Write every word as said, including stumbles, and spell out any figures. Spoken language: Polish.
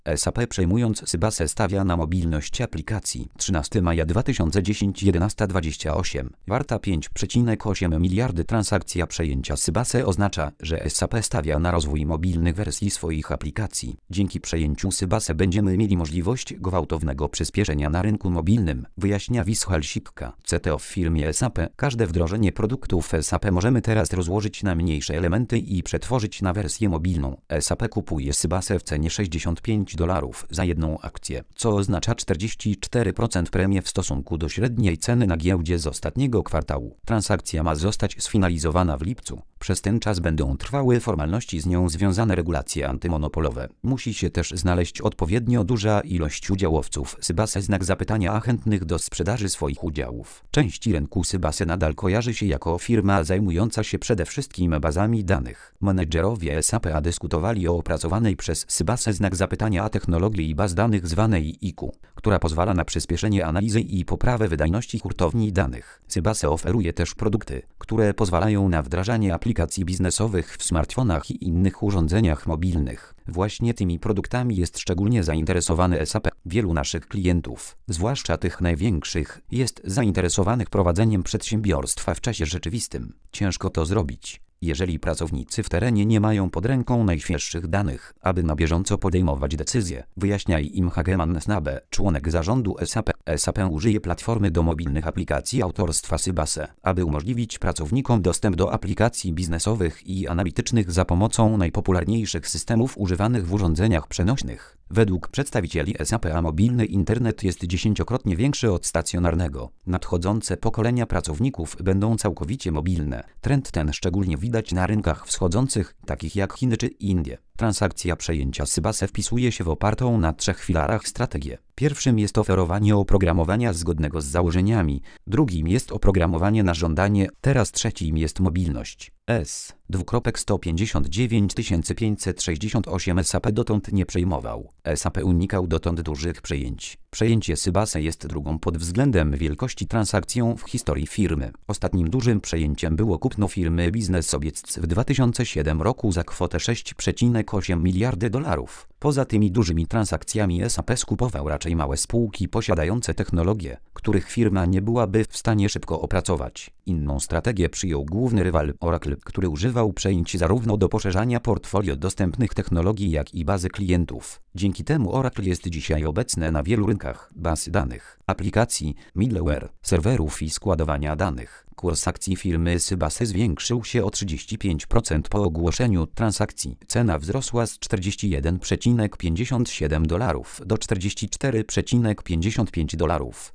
S A P przejmując Sybasę stawia na mobilność aplikacji. trzynastego maja dwa tysiące dziesiątego, jedenasta dwadzieścia osiem. Warta pięć przecinek osiem miliardy. Transakcja przejęcia Sybasy oznacza, że S A P stawia na rozwój mobilnych wersji swoich aplikacji. Dzięki przejęciu Sybasy będziemy mieli możliwość gwałtownego przyspieszenia na rynku mobilnym, wyjaśnia Wissal Sipka, C T O w firmie S A P. Każde wdrożenie produktów S A P możemy teraz rozłożyć na mniejsze elementy i przetworzyć na wersję mobilną. S A P kupuje Sybasę w cenie sześćdziesiąt pięć dolarów za jedną akcję, co oznacza czterdzieści cztery procent premii w stosunku do średniej ceny na giełdzie z ostatniego kwartału. Transakcja ma zostać sfinalizowana w lipcu. Przez ten czas będą trwały formalności z nią związane regulacje antymonopolowe. Musi się też znaleźć odpowiednio duża ilość udziałowców Sybasy znak zapytania a chętnych do sprzedaży swoich udziałów. Części rynku Sybasy nadal kojarzy się jako firma zajmująca się przede wszystkim bazami danych. Menedżerowie S A P dyskutowali o opracowanej przez Sybasę znak zapytania a technologii baz danych zwanej I Q, która pozwala na przyspieszenie analizy i poprawę wydajności hurtowni danych. Sybasa oferuje też produkty, które pozwalają na wdrażanie aplikacji biznesowych w smartfonach i innych urządzeniach mobilnych. Właśnie tymi produktami jest szczególnie zainteresowany S A P. Wielu naszych klientów, zwłaszcza tych największych, jest zainteresowanych prowadzeniem przedsiębiorstwa w czasie rzeczywistym. Ciężko to zrobić, jeżeli pracownicy w terenie nie mają pod ręką najświeższych danych, aby na bieżąco podejmować decyzje, wyjaśnia im Hageman Snabe, członek zarządu S A P. S A P użyje platformy do mobilnych aplikacji autorstwa Sybasy, aby umożliwić pracownikom dostęp do aplikacji biznesowych i analitycznych za pomocą najpopularniejszych systemów używanych w urządzeniach przenośnych. Według przedstawicieli S A P mobilny internet jest dziesięciokrotnie większy od stacjonarnego. Nadchodzące pokolenia pracowników będą całkowicie mobilne. Trend ten szczególnie widać na rynkach wschodzących, takich jak Chiny czy Indie. Transakcja przejęcia Sybasy wpisuje się w opartą na trzech filarach strategię. Pierwszym jest oferowanie oprogramowania zgodnego z założeniami, drugim jest oprogramowanie na żądanie, teraz trzecim jest mobilność. S. sto pięćdziesiąt dziewięć tysięcy pięćset sześćdziesiąt osiem S A P dotąd nie przejmował. S A P unikał dotąd dużych przejęć. Przejęcie Sybasy jest drugą pod względem wielkości transakcją w historii firmy. Ostatnim dużym przejęciem było kupno firmy Biznes Obiecc w dwa tysiące siódmym roku za kwotę sześć przecinek osiem miliardy dolarów. Poza tymi dużymi transakcjami S A P skupował raczej małe spółki posiadające technologie, których firma nie byłaby w stanie szybko opracować. Inną strategię przyjął główny rywal Oracle, który używał przejęć zarówno do poszerzania portfolio dostępnych technologii, jak i bazy klientów. Dzięki temu Oracle jest dzisiaj obecne na wielu rynkach baz danych, aplikacji, middleware, serwerów i składowania danych. Kurs akcji firmy Sybasy zwiększył się o trzydzieści pięć procent po ogłoszeniu transakcji. Cena wzrosła z czterdzieści jeden przecinek pięćdziesiąt siedem dolarów do czterdzieści cztery przecinek pięćdziesiąt pięć dolarów.